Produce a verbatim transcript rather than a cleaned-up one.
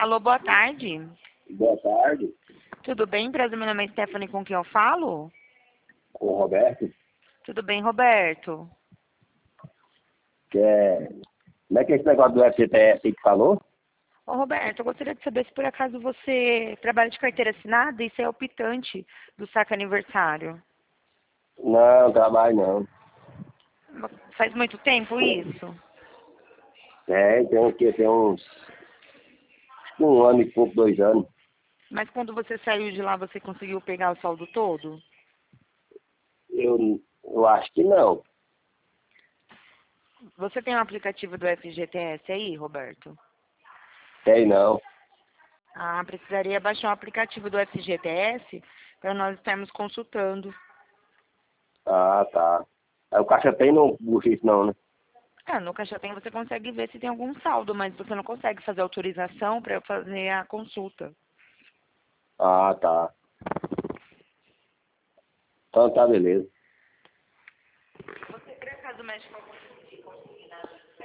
Alô, boa tarde. Boa tarde, Tudo bem? Prazer, meu nome é Stephanie, com quem eu falo? com o Roberto, Tudo bem, Roberto? que é... Como é que é esse negócio do F G T S aí que falou? Ô, Roberto, eu gostaria de saber se por acaso você trabalha de carteira assinada e se é optante do saque aniversário. Não, trabalho não. Faz muito tempo isso? É, tem o quê? Tem uns um ano e pouco, dois anos. Mas quando você saiu de lá, você conseguiu pegar o saldo todo? Eu, eu acho que não. Você tem um aplicativo do F G T S aí, Roberto? Tem não. Ah, precisaria baixar o aplicativo do F G T S para nós estarmos consultando. Ah, tá. Aí o caixa tem não puxa isso não, né? Ah, no Caixa Tem você consegue ver se tem algum saldo, mas você não consegue fazer autorização para fazer a consulta. Ah, tá. Então tá, beleza. Você, por acaso, mexe com algum